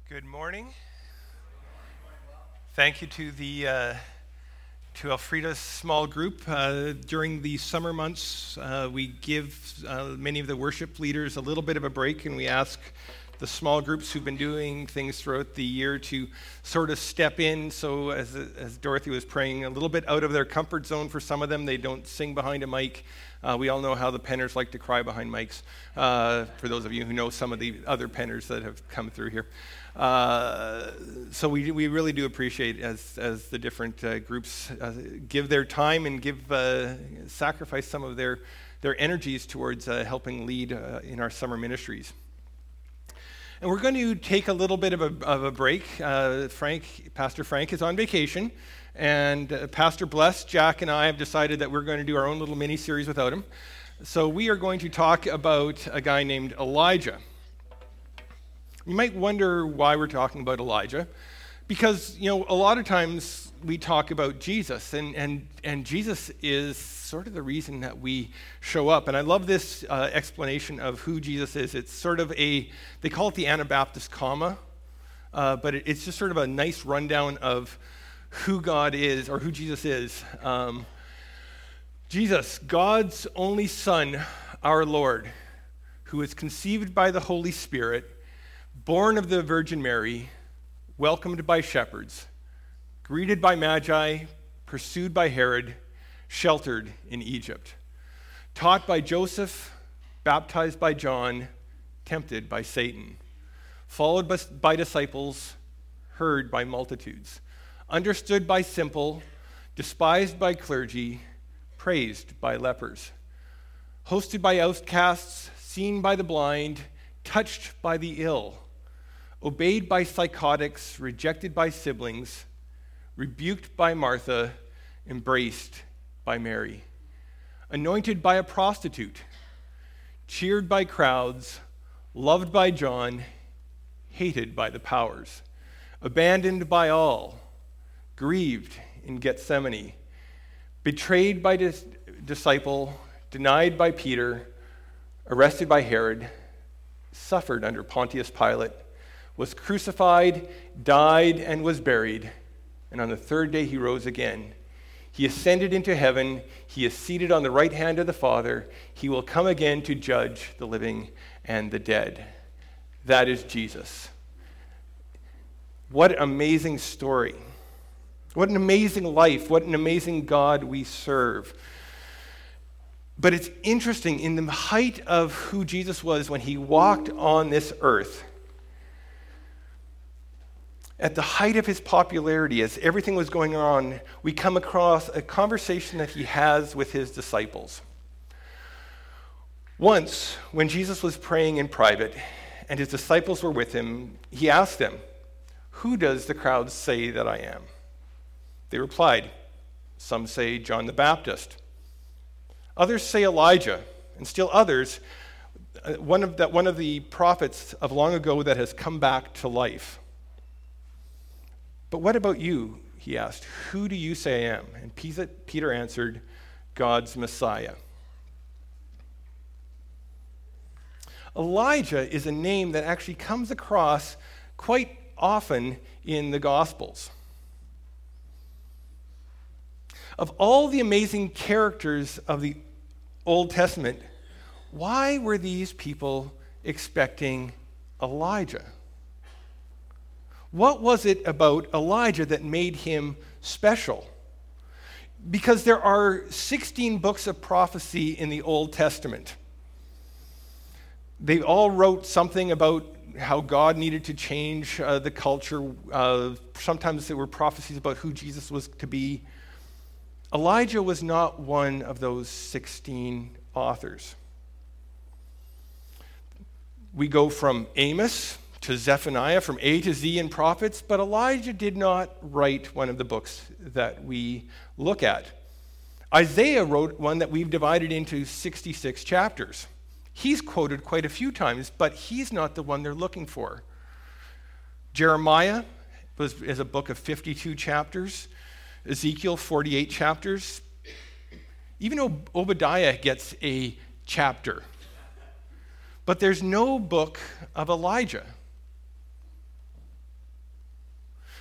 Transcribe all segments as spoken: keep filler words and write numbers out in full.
Good morning. Thank you to the uh, to Elfrida's small group. Uh, during the summer months, uh, we give uh, many of the worship leaders a little bit of a break, and we ask the small groups who've been doing things throughout the year to sort of step in. So as as Dorothy was praying, a little bit out of their comfort zone for some of them. They don't sing behind a mic. Uh, we all know how the penners like to cry behind mics, uh, for those of you who know some of the other penners that have come through here. Uh, so we we really do appreciate as as the different uh, groups uh, give their time and give uh, sacrifice some of their their energies towards uh, helping lead uh, in our summer ministries. And we're going to take a little bit of a of a break. Uh, Frank, Pastor Frank, is on vacation, and uh, Pastor Bless, Jack, and I have decided that we're going to do our own little mini series without him. So we are going to talk about a guy named Elijah. You might wonder why we're talking about Elijah, because, you know, a lot of times we talk about Jesus, and and and Jesus is sort of the reason that we show up. And I love this uh, explanation of who Jesus is. It's sort of a, they call it the Anabaptist comma, uh, but it, it's just sort of a nice rundown of who God is, or who Jesus is. Um, Jesus, God's only Son, our Lord, who is conceived by the Holy Spirit, born of the Virgin Mary, welcomed by shepherds, greeted by magi, pursued by Herod, sheltered in Egypt, taught by Joseph, baptized by John, tempted by Satan, followed by, by disciples, heard by multitudes, understood by simple, despised by clergy, praised by lepers, hosted by outcasts, seen by the blind, touched by the ill, obeyed by psychotics, rejected by siblings, rebuked by Martha, embraced by Mary, anointed by a prostitute, cheered by crowds, loved by John, hated by the powers, abandoned by all, grieved in Gethsemane, betrayed by dis- disciple, denied by Peter, arrested by Herod, suffered under Pontius Pilate, was crucified, died, and was buried, and on the third day he rose again. He ascended into heaven. He is seated on the right hand of the Father. He will come again to judge the living and the dead. That is Jesus. What an amazing story. What an amazing life. What an amazing God we serve. But it's interesting, in the height of who Jesus was when he walked on this earth, at the height of his popularity, as everything was going on, we come across a conversation that he has with his disciples. Once, when Jesus was praying in private and his disciples were with him, he asked them, "Who does the crowd say that I am?" They replied, "Some say John the Baptist. Others say Elijah, and still others, uh, one of that one of the prophets of long ago that has come back to life." "But what about you?" he asked. "Who do you say I am?" And Peter answered, "God's Messiah." Elijah is a name that actually comes across quite often in the Gospels. Of all the amazing characters of the Old Testament, why were these people expecting Elijah? What was it about Elijah that made him special? Because there are sixteen books of prophecy in the Old Testament. They all wrote something about how God needed to change uh, the culture. Uh, sometimes there were prophecies about who Jesus was to be. Elijah was not one of those sixteen authors. We go from Amos to Zephaniah, from A to Z in prophets, but Elijah did not write one of the books that we look at. Isaiah wrote one that we've divided into sixty-six chapters. He's quoted quite a few times, but he's not the one they're looking for. Jeremiah was, is a book of fifty-two chapters. Ezekiel, forty-eight chapters. Even Ob- Obadiah gets a chapter. But there's no book of Elijah.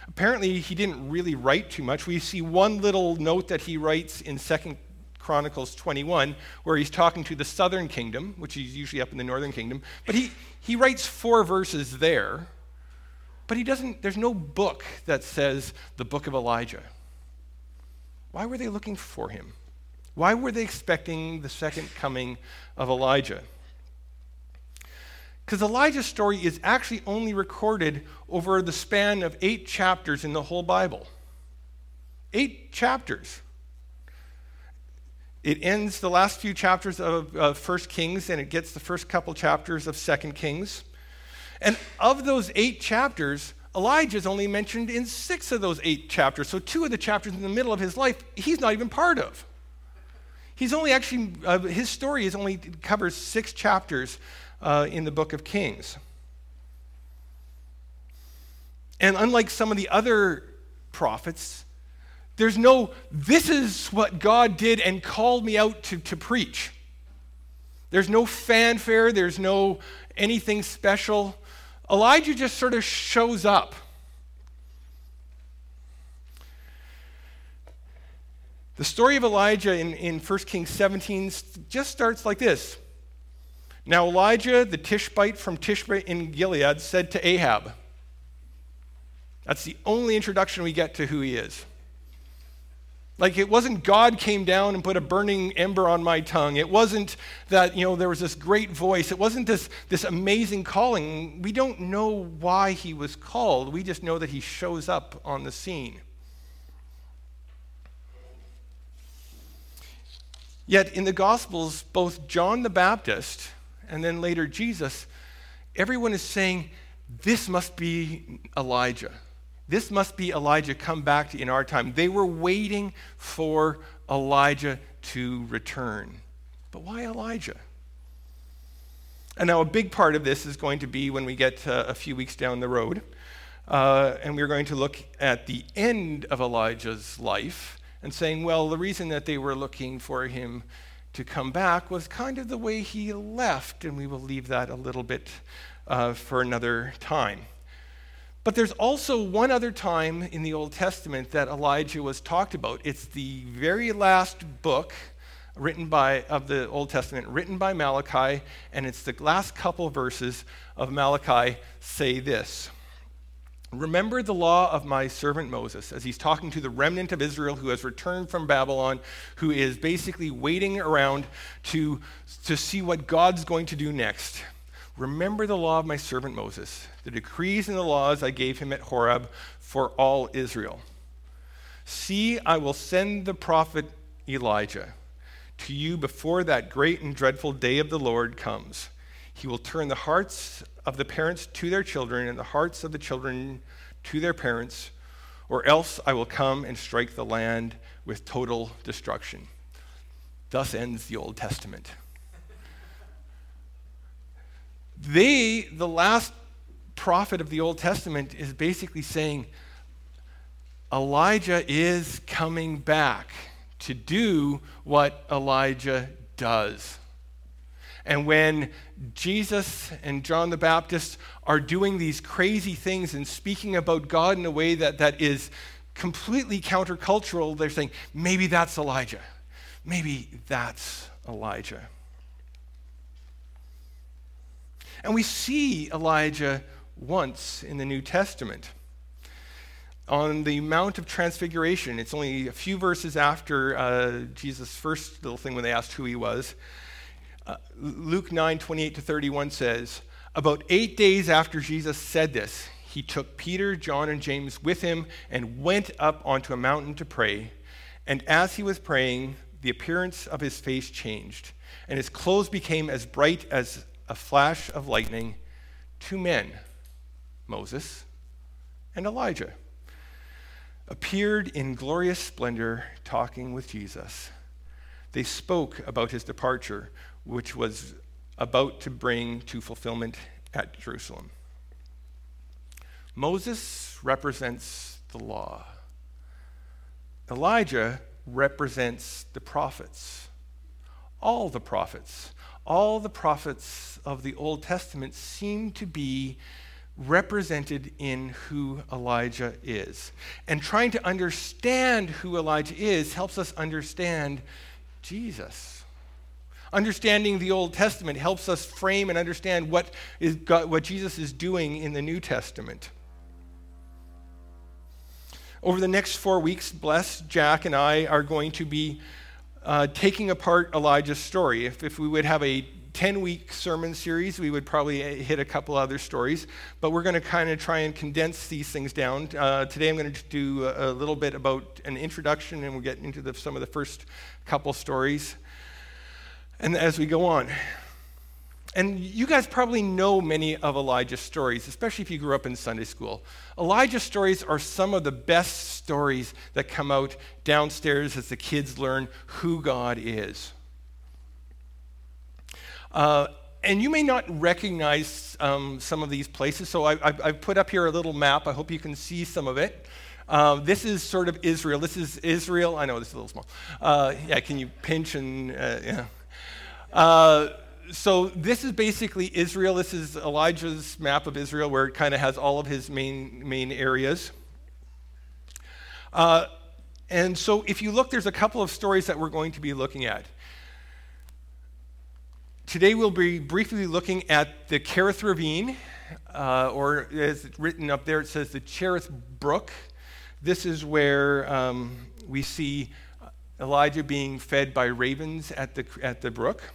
Apparently, he didn't really write too much. We see one little note that he writes in Second Chronicles twenty-one, where he's talking to the southern kingdom, which is usually up in the northern kingdom. But he, he writes four verses there, but he doesn't, there's no book that says the book of Elijah. Why were they looking for him? Why were they expecting the second coming of Elijah? Because Elijah's story is actually only recorded over the span of eight chapters in the whole Bible. Eight chapters. It ends the last few chapters of uh, First Kings, and it gets the first couple chapters of Second Kings. And of those eight chapters, Elijah is only mentioned in six of those eight chapters. So two of the chapters in the middle of his life, he's not even part of. He's only actually, uh, his story is only covers six chapters uh, in the book of Kings. And unlike some of the other prophets, there's no, this is what God did and called me out to, to preach. There's no fanfare, there's no anything special. Elijah just sort of shows up. The story of Elijah in, in First Kings seventeen just starts like this. Now Elijah, the Tishbite from Tishbe in Gilead, said to Ahab. That's the only introduction we get to who he is. Like, it wasn't God came down and put a burning ember on my tongue. It wasn't that, you know, there was this great voice. It wasn't this, this amazing calling. We don't know why he was called. We just know that he shows up on the scene. Yet in the Gospels, both John the Baptist and then later Jesus, everyone is saying, this must be Elijah. This must be Elijah come back in our time. They were waiting for Elijah to return. But why Elijah? And now a big part of this is going to be when we get uh, a few weeks down the road. Uh, and we're going to look at the end of Elijah's life and saying, well, the reason that they were looking for him to come back was kind of the way he left. And we will leave that a little bit uh, for another time. But there's also one other time in the Old Testament that Elijah was talked about. It's the very last book written by of the Old Testament, written by Malachi, and it's the last couple verses of Malachi say this. Remember the law of my servant Moses, as he's talking to the remnant of Israel who has returned from Babylon, who is basically waiting around to, to see what God's going to do next. Remember the law of my servant Moses, the decrees and the laws I gave him at Horeb for all Israel. See, I will send the prophet Elijah to you before that great and dreadful day of the Lord comes. He will turn the hearts of the parents to their children and the hearts of the children to their parents, or else I will come and strike the land with total destruction. Thus ends the Old Testament. They, the last prophet of the Old Testament, is basically saying Elijah is coming back to do what Elijah does. And when Jesus and John the Baptist are doing these crazy things and speaking about God in a way that, that is completely countercultural, they're saying, maybe that's Elijah. Maybe that's Elijah. And we see Elijah once in the New Testament. On the Mount of Transfiguration, it's only a few verses after uh, Jesus' first little thing when they asked who he was. Uh, Luke nine, twenty-eight to thirty-one says, about eight days after Jesus said this, he took Peter, John, and James with him and went up onto a mountain to pray. And as he was praying, the appearance of his face changed, and his clothes became as bright as a flash of lightning. Two men, Moses and Elijah, appeared in glorious splendor talking with Jesus. They spoke about his departure, which was about to bring to fulfillment at Jerusalem. Moses represents the law. Elijah represents the prophets. All the prophets. All the prophets of the Old Testament seem to be represented in who Elijah is. And trying to understand who Elijah is helps us understand Jesus. Understanding the Old Testament helps us frame and understand what is God, what Jesus is doing in the New Testament. Over the next four weeks, Bless, Jack, and I are going to be uh, taking apart Elijah's story. If, if we would have a ten-week sermon series, we would probably hit a couple other stories, but we're going to kind of try and condense these things down. Uh, today I'm going to do a, a little bit about an introduction, and we'll get into the, some of the first couple stories, and as we go on. And you guys probably know many of Elijah's stories, especially if you grew up in Sunday school. Elijah's stories are some of the best stories that come out downstairs as the kids learn who God is. Uh, and you may not recognize um, some of these places, so I, I, I've put up here a little map. I hope you can see some of it. Uh, this is sort of Israel. This is Israel. I know this is a little small. Uh, yeah, can you pinch and, uh, yeah. Uh, so this is basically Israel. This is Elijah's map of Israel, where it kind of has all of his main, main areas. Uh, and so if you look, there's a couple of stories that we're going to be looking at. Today we'll be briefly looking at the Kerith Ravine, uh, or as it's written up there, it says the Cherith Brook. This is where um, we see Elijah being fed by ravens at the, at the brook.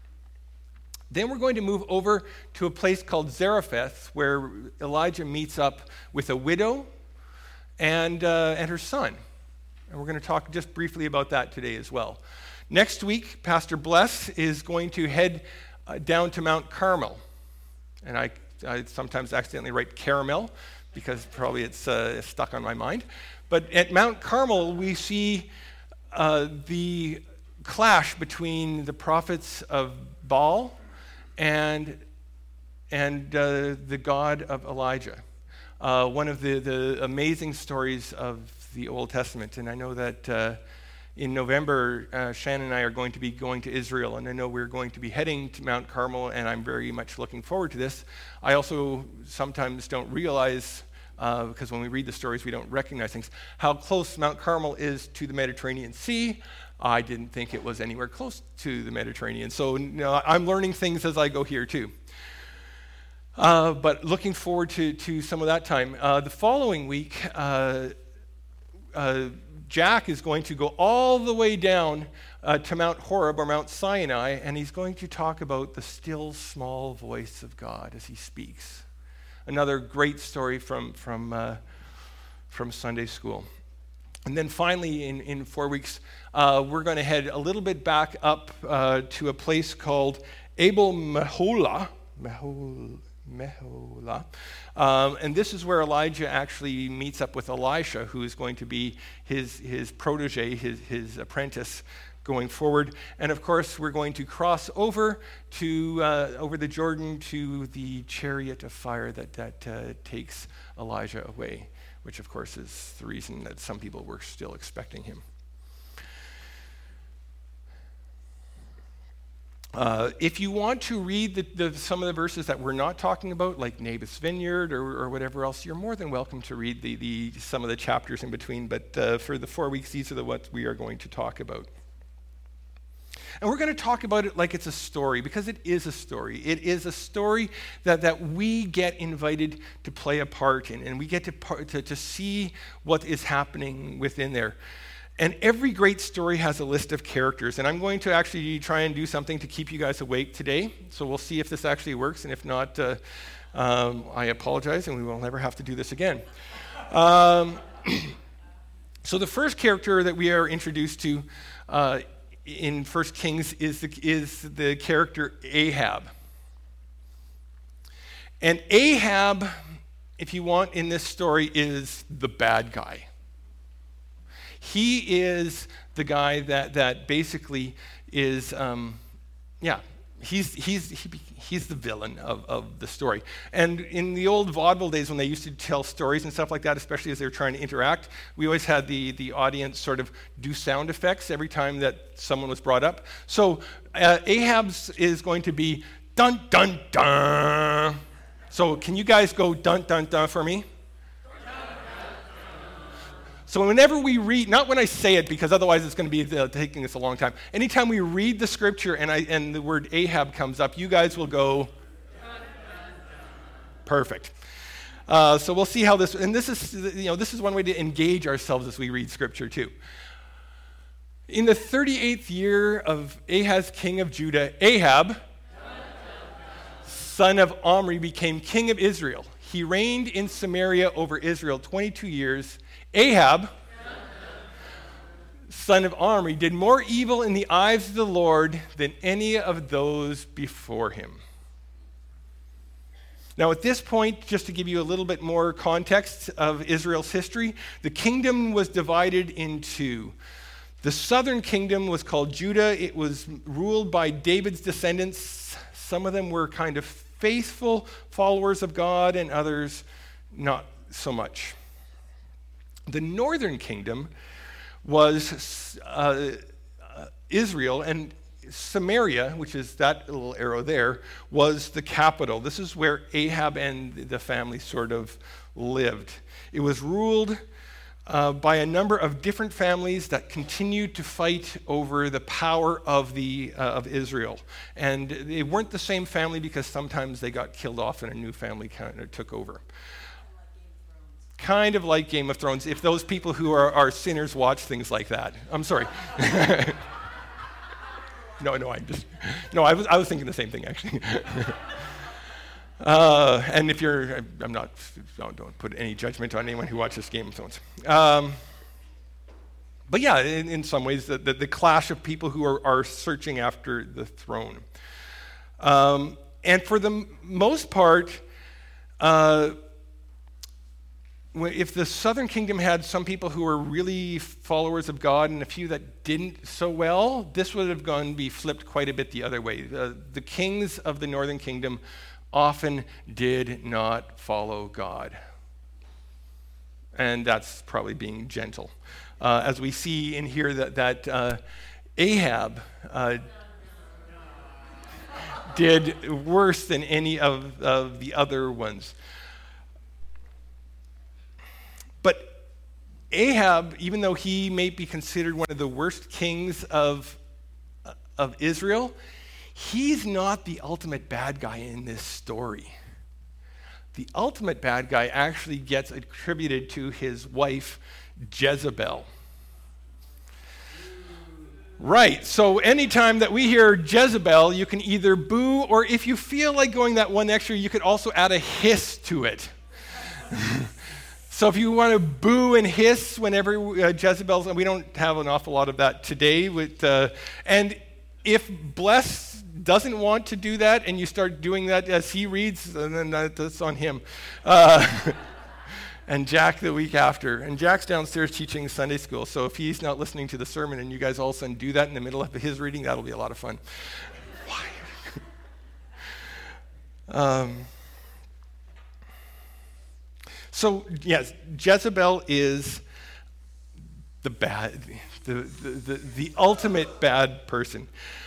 Then we're going to move over to a place called Zarephath, where Elijah meets up with a widow and, uh, and her son. And we're going to talk just briefly about that today as well. Next week, Pastor Bless is going to head uh, down to Mount Carmel. And I, I sometimes accidentally write caramel because probably it's uh, stuck on my mind. But at Mount Carmel, we see uh, the clash between the prophets of Baal and, and uh, the God of Elijah. Uh, one of the, the amazing stories of the Old Testament. And I know that uh, in November, uh, Shannon and I are going to be going to Israel, and I know we're going to be heading to Mount Carmel, and I'm very much looking forward to this. I also sometimes don't realize, uh, because when we read the stories, we don't recognize things, how close Mount Carmel is to the Mediterranean Sea. I didn't think it was anywhere close to the Mediterranean. So you know, I'm learning things as I go here, too. Uh, but looking forward to, to some of that time. Uh, the following week, uh, uh, Jack is going to go all the way down uh, to Mount Horeb or Mount Sinai, and he's going to talk about the still small voice of God as he speaks. Another great story from, from, uh, from Sunday school. And then finally, in, in four weeks, uh, we're going to head a little bit back up uh, to a place called Abel Meholah. Meholah. Meholah. Um, and this is where Elijah actually meets up with Elisha, who is going to be his, his protege, his, his apprentice going forward. And of course, we're going to cross over to uh, over the Jordan to the chariot of fire that, that uh, takes Elijah away, which of course is the reason that some people were still expecting him. Uh, if you want to read the, the, some of the verses that we're not talking about, like Naboth's Vineyard or, or whatever else, you're more than welcome to read the, the, some of the chapters in between. But uh, for the four weeks, these are the what we are going to talk about. And we're going to talk about it like it's a story, because it is a story. It is a story that, that we get invited to play a part in, and we get to, par- to, to see what is happening within there. And every great story has a list of characters, and I'm going to actually try and do something to keep you guys awake today, so we'll see if this actually works, and if not, uh, um, I apologize, and we will never have to do this again. Um, so the first character that we are introduced to uh, in First Kings is the, is the character Ahab. And Ahab, if you want, in this story, is the bad guy. He is the guy that, that basically is, um, yeah, he's, he's, he, he's the villain of, of the story. And in the old vaudeville days when they used to tell stories and stuff like that, especially as they were trying to interact, we always had the, the audience sort of do sound effects every time that someone was brought up. So uh, Ahab's is going to be dun, dun, dun. So can you guys go dun, dun, dun for me? So whenever we read, not when I say it, because otherwise it's going to be uh, taking us a long time. Anytime we read the scripture and, I, and the word Ahab comes up, you guys will go, perfect. Uh, so we'll see how this, and this is, you know, this is one way to engage ourselves as we read scripture too. In the thirty-eighth year of Ahaz, king of Judah, Ahab, son of Omri, became king of Israel. He reigned in Samaria over Israel twenty-two years. Ahab, son of Omri, did more evil in the eyes of the Lord than any of those before him. Now, at this point, just to give you a little bit more context of Israel's history, the kingdom was divided in two. The southern kingdom was called Judah. It was ruled by David's descendants. Some of them were kind of faithful followers of God, and others not so much. The northern kingdom was uh, uh, Israel, and Samaria, which is that little arrow there, was the capital. This is where Ahab and the family sort of lived. It was ruled uh, by a number of different families that continued to fight over the power of, the, uh, of Israel. And they weren't the same family because sometimes they got killed off and a new family kind of took over. Kind of like Game of Thrones, if those people who are, are sinners watch things like that. I'm sorry. no, no, I just, no, I was, I was thinking the same thing, actually. uh, and if you're, I'm not, don't, don't put any judgment on anyone who watches Game of Thrones. Um, but yeah, in, in some ways, the, the, the clash of people who are, are searching after the throne. Um, and for the m- most part, uh, if the southern kingdom had some people who were really followers of God and a few that didn't so well, this would have gone be flipped quite a bit the other way. The, the kings of the northern kingdom often did not follow God. And that's probably being gentle. Uh, as we see in here that, that uh, Ahab uh, did worse than any of, of the other ones. But Ahab, even though he may be considered one of the worst kings of, of Israel, he's not the ultimate bad guy in this story. The ultimate bad guy actually gets attributed to his wife, Jezebel. Right, so anytime that we hear Jezebel, you can either boo, or if you feel like going that one extra, you could also add a hiss to it. So if you want to boo and hiss whenever uh, Jezebel's, and we don't have an awful lot of that today. With, uh, and if Bless doesn't want to do that and you start doing that as he reads, then that's on him. Uh, and Jack the week after. And Jack's downstairs teaching Sunday school, so if he's not listening to the sermon and you guys all of a sudden do that in the middle of his reading, that'll be a lot of fun. Why? um... So, yes, Jezebel is the bad, the, the, the, the ultimate bad person.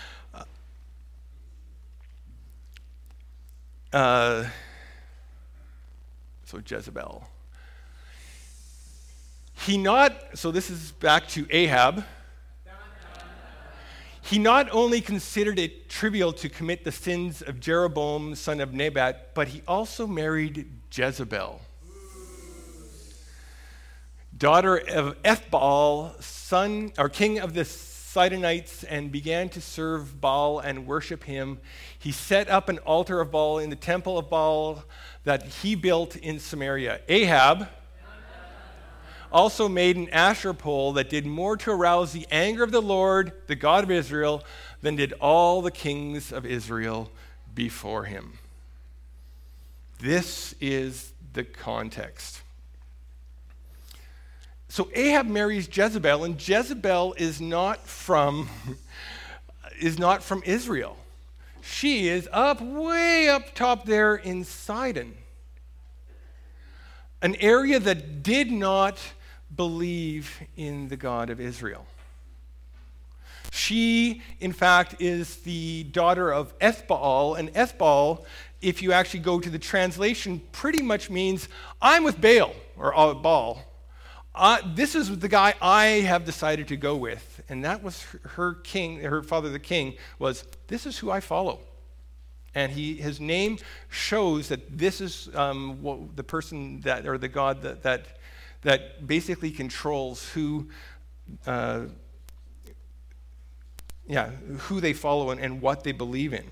Uh, so, Jezebel. He not, so this is back to Ahab. He not only considered it trivial to commit the sins of Jeroboam, son of Nebat, but he also married Jezebel, daughter of Ethbaal, son or king of the Sidonites, and began to serve Baal and worship him. He set up an altar of Baal in the temple of Baal that he built in Samaria. Ahab also made an Asherah pole that did more to arouse the anger of the Lord, the God of Israel, than did all the kings of Israel before him. This is the context. So Ahab marries Jezebel, and Jezebel is not from is not from Israel. She is up way up top there in Sidon, an area that did not believe in the God of Israel. She, in fact, is the daughter of Ethbaal, and Ethbaal, if you actually go to the translation, pretty much means, I'm with Baal, or uh, Baal. Uh, this is the guy I have decided to go with. And that was her, her king, her father the king, was, this is who I follow. And he, his name shows that this is um, what, the person that, or the God that, that, that basically controls who, uh, yeah, who they follow and, and what they believe in.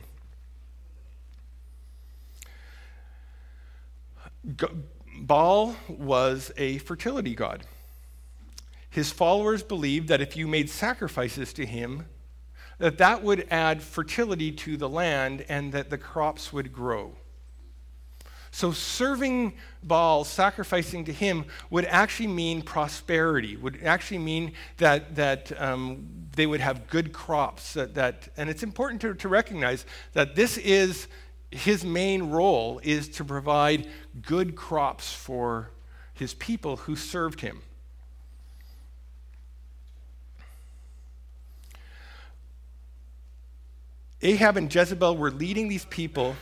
Baal was a fertility god. His followers believed that if you made sacrifices to him, that that would add fertility to the land and that the crops would grow. So serving Baal, sacrificing to him, would actually mean prosperity, would actually mean that, that um, they would have good crops. That, that, and it's important to, to recognize that this is his main role, is to provide good crops for his people who served him. Ahab and Jezebel were leading these people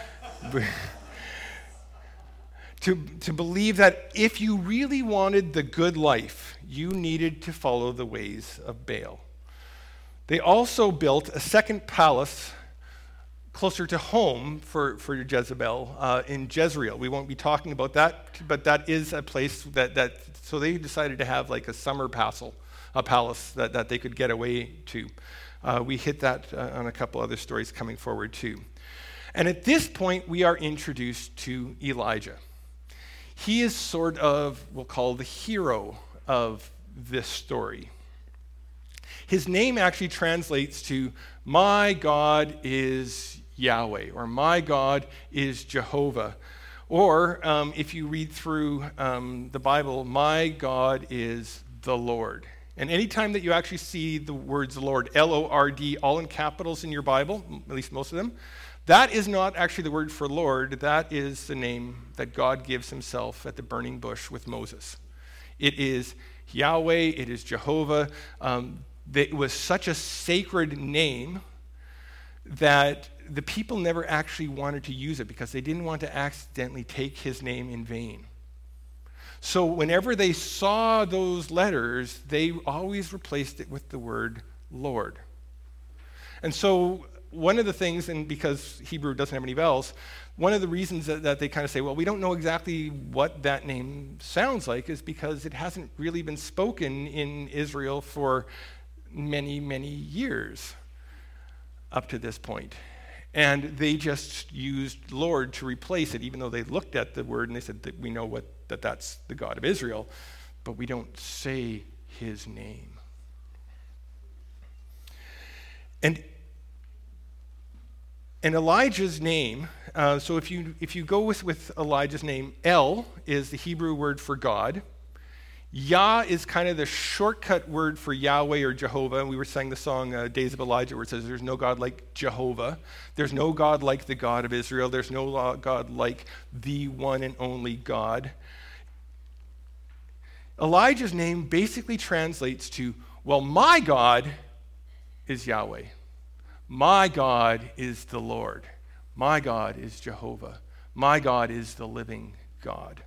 to, to believe that if you really wanted the good life, you needed to follow the ways of Baal. They also built a second palace closer to home for, for Jezebel uh, in Jezreel. We won't be talking about that, but that is a place that, that so they decided to have like a summer castle, a palace that, that they could get away to. Uh, we hit that uh, on a couple other stories coming forward too. And at this point, we are introduced to Elijah. He is sort of, we'll call the hero of this story. His name actually translates to, my God is Yahweh, or my God is Jehovah. Or um, if you read through um, the Bible, my God is the Lord. And anytime that you actually see the words Lord, L O R D, all in capitals in your Bible, at least most of them, that is not actually the word for Lord. That is the name that God gives himself at the burning bush with Moses. It is Yahweh, it is Jehovah. Um, it was such a sacred name that the people never actually wanted to use it because they didn't want to accidentally take his name in vain. So whenever they saw those letters, they always replaced it with the word Lord. And so one of the things, and because Hebrew doesn't have any vowels, one of the reasons that, that they kind of say, well, we don't know exactly what that name sounds like is because it hasn't really been spoken in Israel for many, many years up to this point. And they just used Lord to replace it, even though they looked at the word and they said that we know what that that's the God of Israel, but we don't say his name. And and Elijah's name, uh, so if you if you go with, with Elijah's name, El is the Hebrew word for God. Yah is kind of the shortcut word for Yahweh or Jehovah. We were sang the song uh, Days of Elijah where it says there's no God like Jehovah. There's no God like the God of Israel. There's no God like the one and only God. Elijah's name basically translates to, well, my God is Yahweh. My God is the Lord. My God is Jehovah. My God is the living God.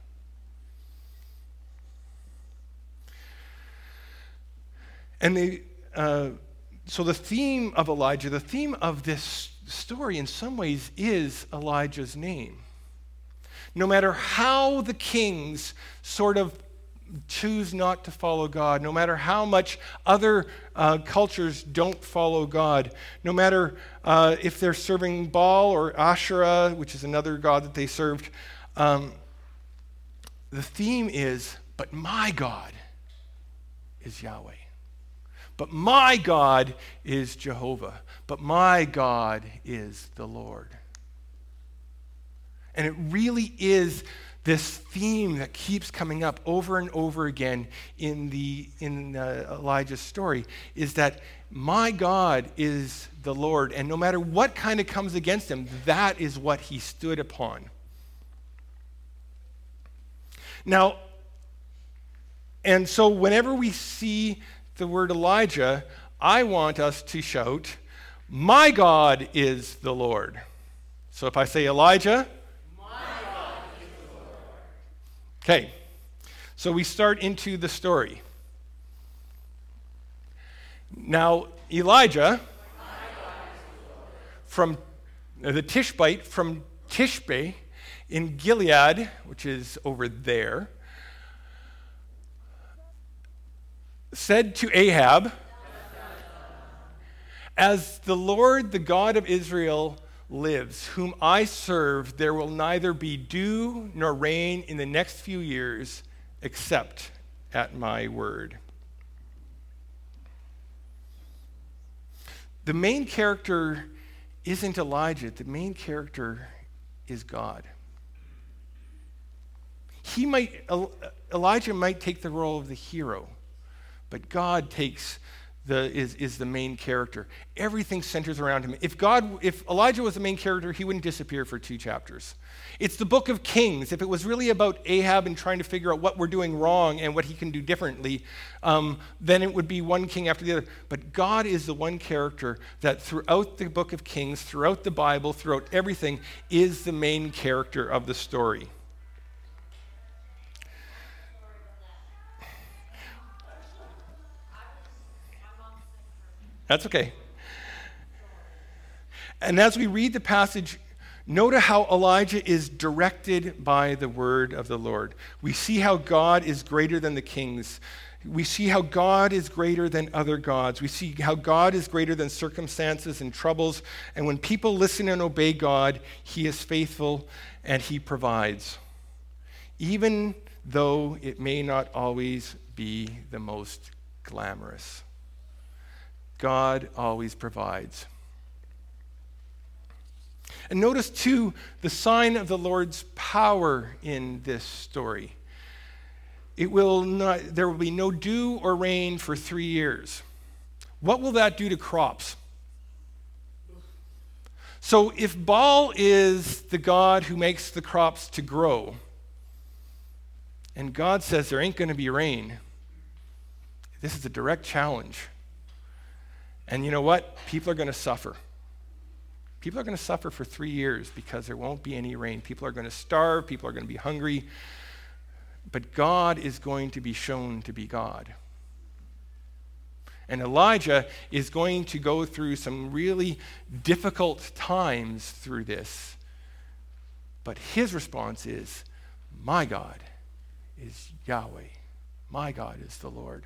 And they, uh, so the theme of Elijah, the theme of this story in some ways is Elijah's name. No matter how the kings sort of choose not to follow God, no matter how much other uh, cultures don't follow God, no matter uh, if they're serving Baal or Asherah, which is another god that they served, um, the theme is, but my God is Yahweh. But my God is Jehovah. But my God is the Lord. And it really is this theme that keeps coming up over and over again in the in uh, Elijah's story, is that my God is the Lord, and no matter what kind of comes against him, that is what he stood upon. Now, and so whenever we see the word Elijah, I want us to shout, "My God is the Lord." So if I say Elijah, "My God is the Lord." Okay, so we start into the story. Now, Elijah, from uh, the Tishbite, from Tishbe in Gilead, which is over there, said to Ahab, "As the Lord, the God of Israel, lives, whom I serve, there will neither be dew nor rain in the next few years, except at my word." The main character isn't Elijah. The main character is God. He might, Elijah might take the role of the hero, but God takes the is, is the main character. Everything centers around him. If God, if Elijah was the main character, he wouldn't disappear for two chapters. It's the book of Kings. If it was really about Ahab and trying to figure out what we're doing wrong and what he can do differently, um, then it would be one king after the other. But God is the one character that throughout the book of Kings, throughout the Bible, throughout everything, is the main character of the story. That's okay. And as we read the passage, note how Elijah is directed by the word of the Lord. We see how God is greater than the kings. We see how God is greater than other gods. We see how God is greater than circumstances and troubles. And when people listen and obey God, he is faithful and he provides, even though it may not always be the most glamorous. God always provides. And notice, too, the sign of the Lord's power in this story. It will not, there will be no dew or rain for three years. What will that do to crops? So if Baal is the God who makes the crops to grow, and God says there ain't going to be rain, this is a direct challenge. And you know what? People are going to suffer. People are going to suffer for three years because there won't be any rain. People are going to starve. People are going to be hungry. But God is going to be shown to be God. And Elijah is going to go through some really difficult times through this. But his response is, "My God is Yahweh. My God is the Lord."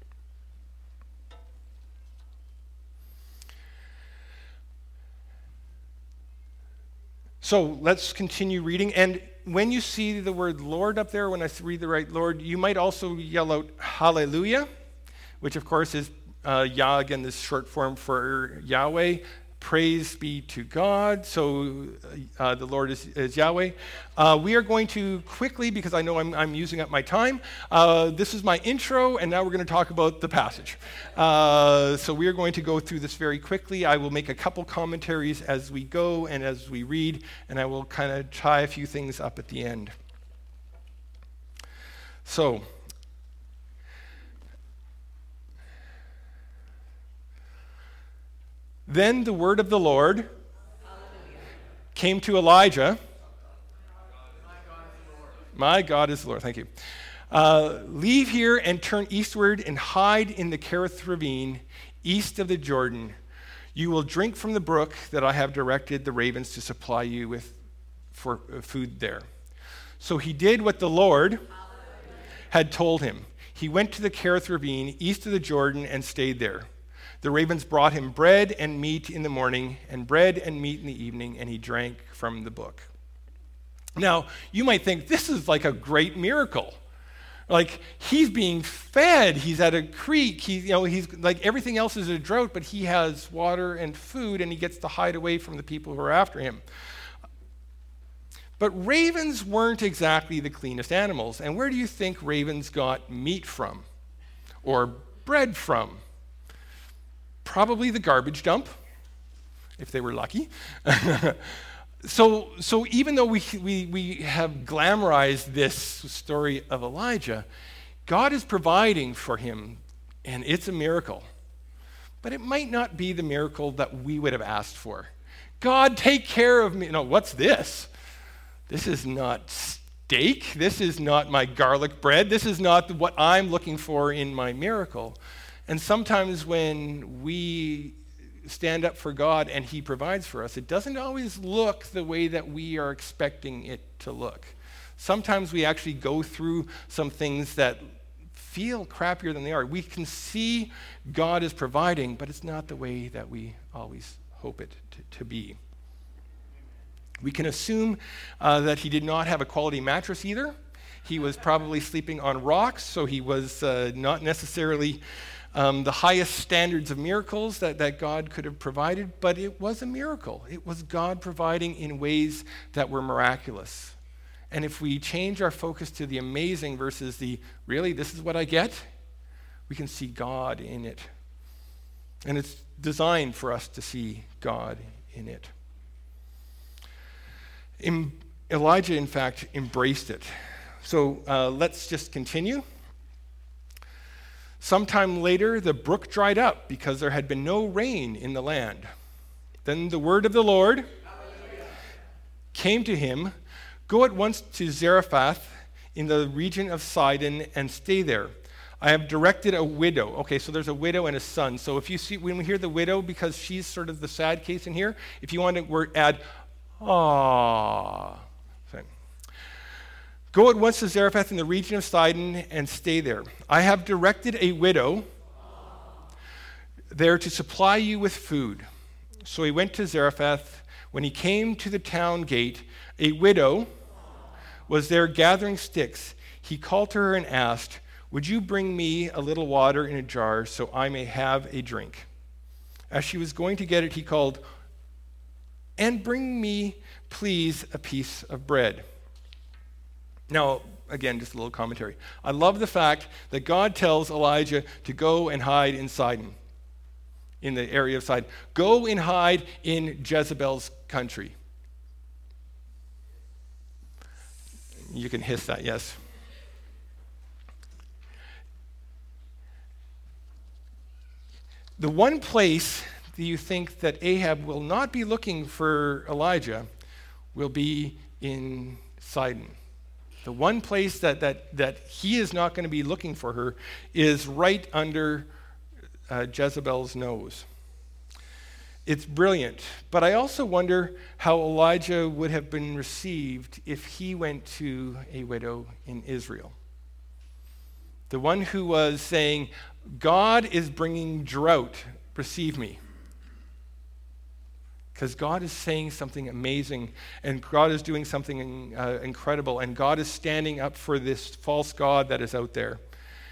So let's continue reading. And when you see the word Lord up there, when I read the right Lord, you might also yell out hallelujah, which of course is uh, Yah, again, this short form for Yahweh. Praise be to God. So uh, the Lord is, is Yahweh. Uh, we are going to quickly, because I know I'm, I'm using up my time, uh, this is my intro, and now we're going to talk about the passage. Uh, so we are going to go through this very quickly. I will make a couple commentaries as we go and as we read, and I will kind of tie a few things up at the end. So, then the word of the Lord Hallelujah. Came to Elijah. My God is the Lord. Thank you. Uh, Leave here and turn eastward and hide in the Kerith ravine, east of the Jordan. You will drink from the brook that I have directed the ravens to supply you with for food there. So he did what the Lord Hallelujah. Had told him. He went to the Kerith ravine, east of the Jordan, and stayed there. The ravens brought him bread and meat in the morning, and bread and meat in the evening, and he drank from the brook. Now, you might think this is like a great miracle. Like, he's being fed. He's at a creek. He, you know, he's like everything else is a drought, but he has water and food, and he gets to hide away from the people who are after him. But ravens weren't exactly the cleanest animals. And where do you think ravens got meat from? Or bread from? Probably the garbage dump, if they were lucky. so, so even though we, we, we have glamorized this story of Elijah, God is providing for him, and it's a miracle. but it might not be the miracle that we would have asked for. God, take care of me. No, what's this? This is not steak. This is not my garlic bread. This is not what I'm looking for in my miracle. And sometimes when we stand up for God and he provides for us, it doesn't always look the way that we are expecting it to look. Sometimes we actually go through some things that feel crappier than they are. We can see God is providing, but it's not the way that we always hope it to, to be. We can assume uh, that he did not have a quality mattress either. He was probably sleeping on rocks, so he was uh, not necessarily um, the highest standards of miracles that, that God could have provided, but it was a miracle. It was God providing in ways that were miraculous. And if we change our focus to the amazing versus the, really, this is what I get, we can see God in it. And it's designed for us to see God in it. In, Elijah, in fact, embraced it. So uh, let's just continue. Sometime later, the brook dried up because there had been no rain in the land. Then the word of the Lord Hallelujah. Came to him, "Go at once to Zarephath in the region of Sidon and stay there. I have directed a widow." Okay, so there's a widow and a son. So if you see, when we hear the widow, because she's sort of the sad case in here, if you want to word, add, "Aww." "Go at once to Zarephath in the region of Sidon and stay there. I have directed a widow there to supply you with food." So he went to Zarephath. When he came to the town gate, a widow was there gathering sticks. He called to her and asked, "Would you bring me a little water in a jar so I may have a drink?" As she was going to get it, he called, "And bring me, please, a piece of bread." Now, again, just a little commentary. I love the fact that God tells Elijah to go and hide in Sidon, in the area of Sidon. Go and hide in Jezebel's country. You can hiss that, yes. The one place that you think that Ahab will not be looking for Elijah will be in Sidon. The one place that, that, that he is not going to be looking for her is right under uh, Jezebel's nose. It's brilliant. But I also wonder how Elijah would have been received if he went to a widow in Israel. The one who was saying, "God is bringing drought, receive me." Because God is saying something amazing, and God is doing something uh, incredible, and God is standing up for this false god that is out there.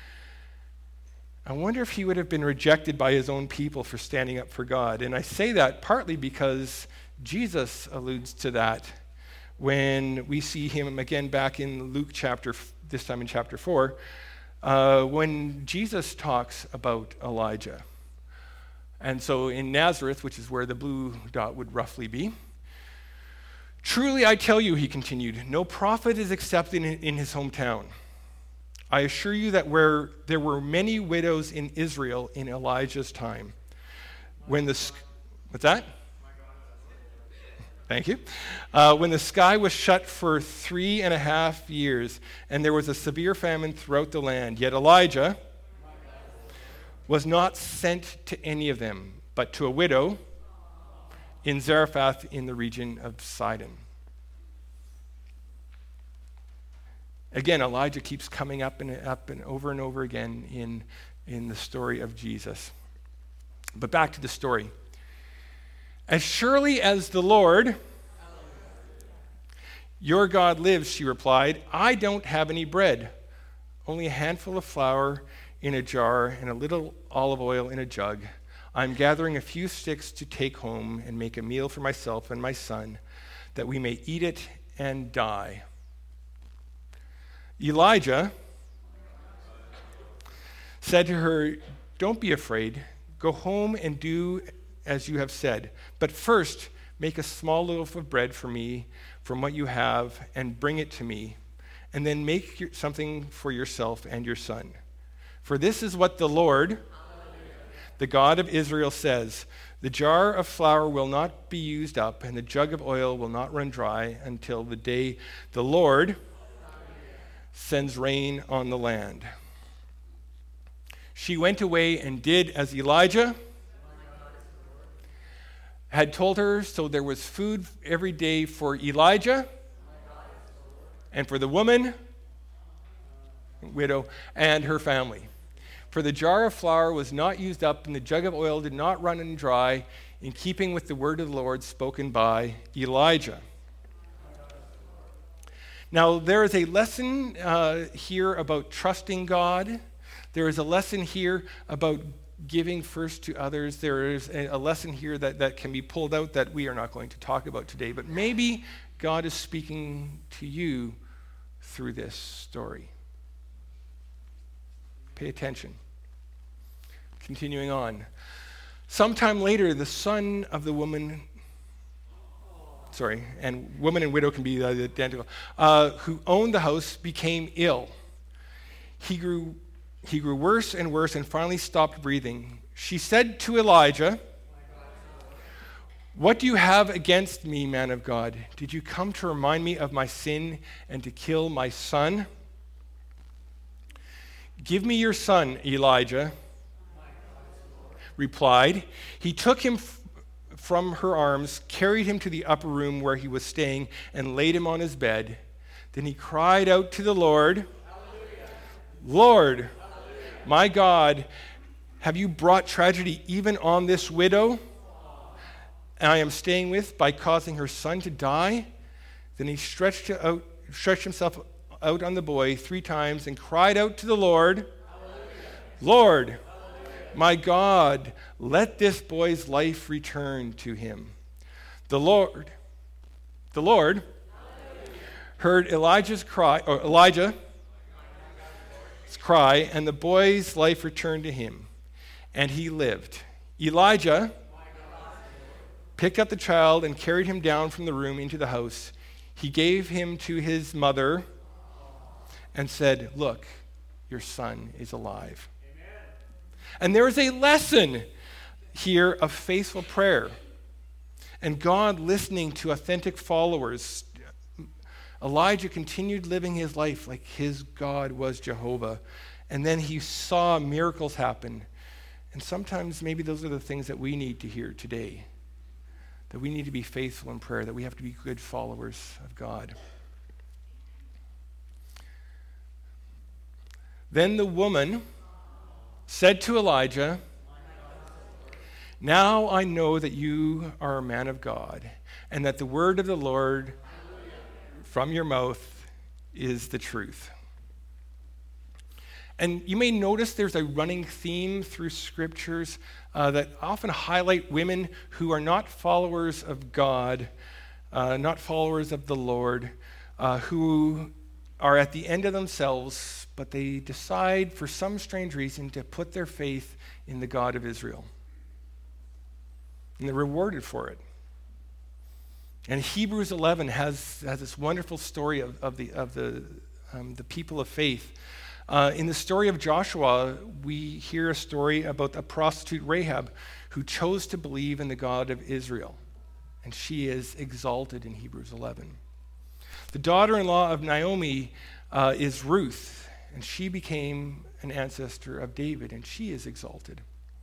I wonder if he would have been rejected by his own people for standing up for God. And I say that partly because Jesus alludes to that when we see him again back in Luke chapter, this time in chapter four, uh, when Jesus talks about Elijah. And so in Nazareth, which is where the blue dot would roughly be, "Truly I tell you," he continued, "no prophet is accepted in, in his hometown. I assure you that where there were many widows in Israel in Elijah's time, when the... What's that? Thank you. Uh, when the sky was shut for three and a half years, and there was a severe famine throughout the land, yet Elijah was not sent to any of them, but to a widow in Zarephath in the region of Sidon." Again, Elijah keeps coming up and up and over and over again in, in the story of Jesus. But back to the story. "As surely as the Lord, your God lives," she replied, "I don't have any bread, only a handful of flour in a jar and a little olive oil in a jug. I'm gathering a few sticks to take home and make a meal for myself and my son, that we may eat it and die." Elijah said to her, "Don't be afraid. Go home and do as you have said. But first, make a small loaf of bread for me from what you have and bring it to me. And then make your, something for yourself and your son. For this is what the Lord, the God of Israel, says, the jar of flour will not be used up, and the jug of oil will not run dry until the day the Lord sends rain on the land. She went away and did as Elijah had told her, so there was food every day for Elijah and for the woman, widow, and her family. For the jar of flour was not used up, and the jug of oil did not run dry, in keeping with the word of the Lord spoken by Elijah. Now, there is a lesson uh, here about trusting God. There is a lesson here about giving first to others. There is a, a lesson here that, that can be pulled out that we are not going to talk about today. But maybe God is speaking to you through this story. Pay attention. Continuing on. Sometime later, the son of the woman, sorry, and woman and widow can be uh, identical, uh, who owned the house became ill. He grew, he grew worse and worse and finally stopped breathing. She said to Elijah, "What do you have against me, man of God? Did you come to remind me of my sin and to kill my son?" "Give me your son," Elijah replied. He took him f- from her arms, carried him to the upper room where he was staying, and laid him on his bed. Then he cried out to the Lord, Hallelujah. "Lord, Hallelujah. My God, have you brought tragedy even on this widow I am staying with by causing her son to die?" Then he stretched out, stretched himself out on the boy three times and cried out to the Lord, Hallelujah. "Lord, Hallelujah. My God, let this boy's life return to him." The Lord, the Lord Hallelujah. Heard Elijah's cry, or Elijah's cry, and the boy's life returned to him, and he lived. Elijah picked up the child and carried him down from the room into the house. He gave him to his mother and said, "Look, your son is alive." Amen. And there is a lesson here of faithful prayer and God listening to authentic followers. Elijah continued living his life like his God was Jehovah, and then he saw miracles happen. And sometimes maybe those are the things that we need to hear today, that we need to be faithful in prayer, that we have to be good followers of God. Then the woman said to Elijah, "Now I know that you are a man of God, and that the word of the Lord from your mouth is the truth." And you may notice there's a running theme through scriptures uh, that often highlight women who are not followers of God, uh, not followers of the Lord, uh, who are at the end of themselves, but they decide for some strange reason to put their faith in the God of Israel. And they're rewarded for it. And Hebrews eleven has, has this wonderful story of, of the of the um, the people of faith. Uh, in the story of Joshua, we hear a story about a prostitute Rahab who chose to believe in the God of Israel, and she is exalted in Hebrews eleven. The daughter-in-law of Naomi uh, is Ruth, and she became an ancestor of David, and she is exalted.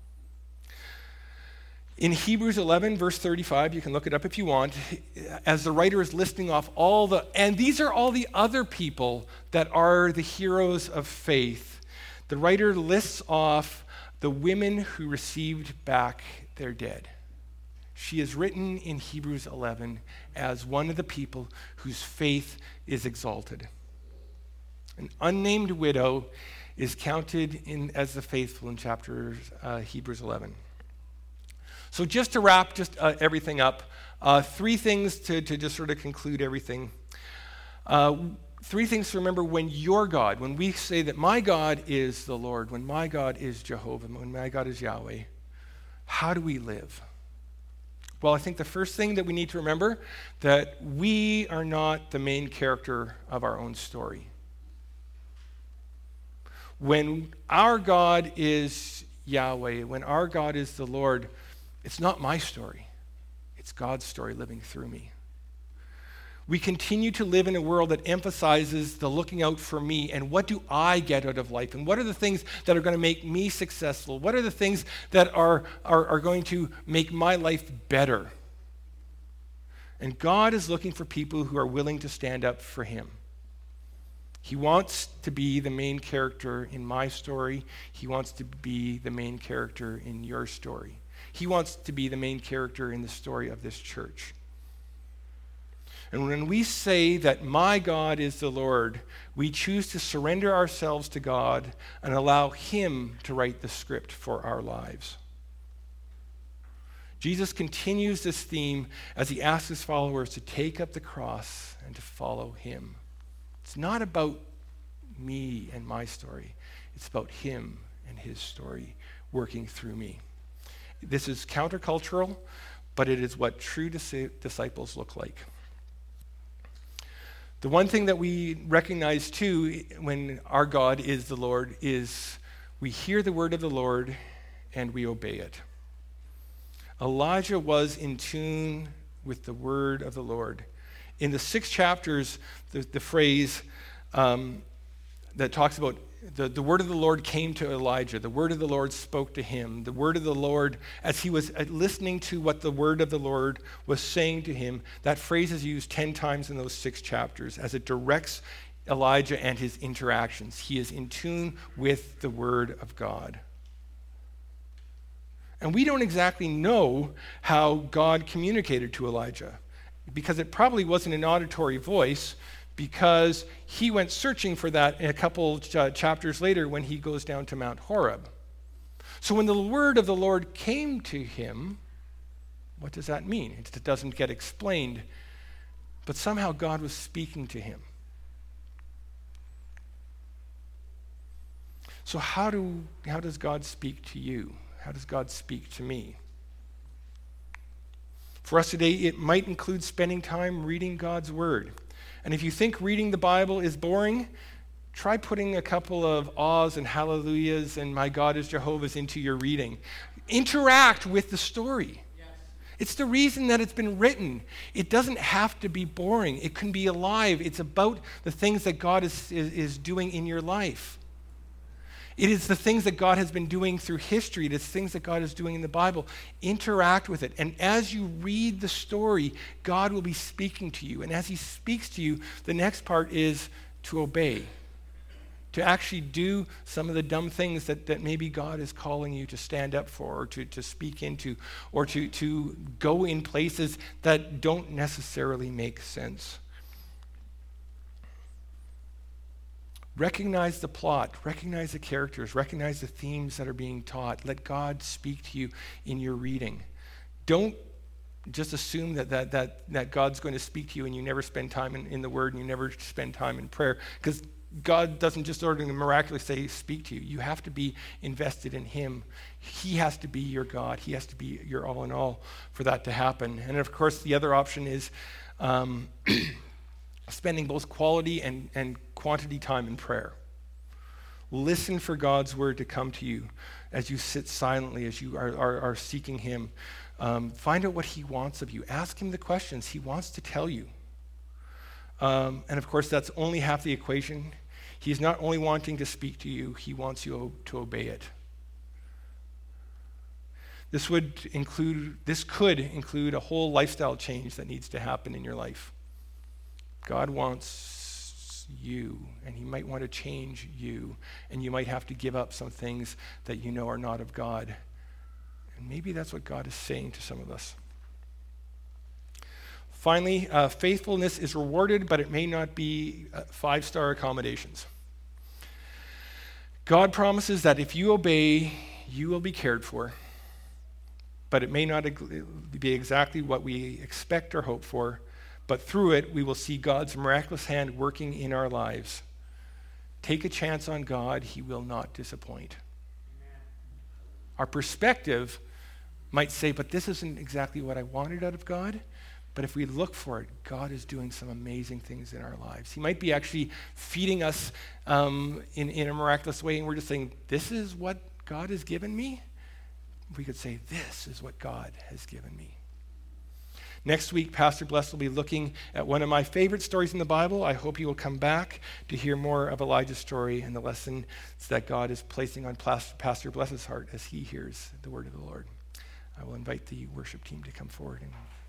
In Hebrews eleven, verse thirty-five, you can look it up if you want, as the writer is listing off all the, and these are all the other people that are the heroes of faith. The writer lists off the women who received back their dead. She is written in Hebrews eleven as one of the people whose faith is exalted. An unnamed widow is counted in as the faithful in chapter uh, Hebrews eleven. So just to wrap just uh, everything up, uh, three things to, to just sort of conclude everything. Uh, three things to remember when your God, when we say that my God is the Lord, when my God is Jehovah, when my God is Yahweh, how do we live? Well, I think the first thing that we need to remember, that we are not the main character of our own story. When our God is Yahweh, when our God is the Lord, it's not my story. It's God's story living through me. We continue to live in a world that emphasizes the looking out for me and what do I get out of life and what are the things that are going to make me successful? What are the things that are, are, are going to make my life better? And God is looking for people who are willing to stand up for him. He wants to be the main character in my story. He wants to be the main character in your story. He wants to be the main character in the story of this church. And when we say that my God is the Lord, we choose to surrender ourselves to God and allow him to write the script for our lives. Jesus continues this theme as he asks his followers to take up the cross and to follow him. It's not about me and my story. It's about him and his story working through me. This is countercultural, but it is what true dis- disciples look like. The one thing that we recognize too when our God is the Lord is we hear the word of the Lord and we obey it. Elijah was in tune with the word of the Lord. In the six chapters, the, the phrase um, that talks about the, the word of the Lord came to Elijah, the word of the Lord spoke to him, the word of the Lord, as he was listening to what the word of the Lord was saying to him, that phrase is used ten times in those six chapters as it directs Elijah and his interactions. He is in tune with the word of God. And we don't exactly know how God communicated to Elijah, because it probably wasn't an auditory voice, because he went searching for that a couple ch- chapters later when he goes down to Mount Horeb. So when the word of the Lord came to him, what does that mean? It doesn't get explained, but somehow God was speaking to him. So how do how does God speak to you? How does God speak to me? For us today, it might include spending time reading God's word. And if you think reading the Bible is boring, try putting a couple of ahs and hallelujahs and my God is Jehovah's into your reading. Interact with the story. Yes. It's the reason that it's been written. It doesn't have to be boring. It can be alive. It's about the things that God is, is, is doing in your life. It is the things that God has been doing through history. It is things that God is doing in the Bible. Interact with it. And as you read the story, God will be speaking to you. And as he speaks to you, the next part is to obey, to actually do some of the dumb things that, that maybe God is calling you to stand up for, or to, to speak into, or to, to go in places that don't necessarily make sense. Recognize the plot, recognize the characters, recognize the themes that are being taught. Let God speak to you in your reading. Don't just assume that that that, that God's going to speak to you and you never spend time in, in the Word and you never spend time in prayer, because God doesn't just ordinarily miraculously say, speak to you. You have to be invested in him. He has to be your God. He has to be your all in all for that to happen. And of course, the other option is um, spending both quality and, and quantity time in prayer. Listen for God's word to come to you as you sit silently, as you are, are, are seeking him. Um, find out what he wants of you. Ask him the questions he wants to tell you. Um, and of course, that's only half the equation. He's not only wanting to speak to you, he wants you to obey it. This would include, this could include a whole lifestyle change that needs to happen in your life. God wants you, and he might want to change you, and you might have to give up some things that you know are not of God. And maybe that's what God is saying to some of us. Finally, uh, faithfulness is rewarded, but it may not be uh, five-star accommodations. God promises that if you obey, you will be cared for, but it may not be exactly what we expect or hope for. But through it, we will see God's miraculous hand working in our lives. Take a chance on God. He will not disappoint. Amen. Our perspective might say, but this isn't exactly what I wanted out of God. But if we look for it, God is doing some amazing things in our lives. He might be actually feeding us um, in, in a miraculous way, and we're just saying, this is what God has given me, we could say, this is what God has given me. Next week, Pastor Bless will be looking at one of my favorite stories in the Bible. I hope you will come back to hear more of Elijah's story and the lessons that God is placing on Pastor Bless's heart as he hears the word of the Lord. I will invite the worship team to come forward and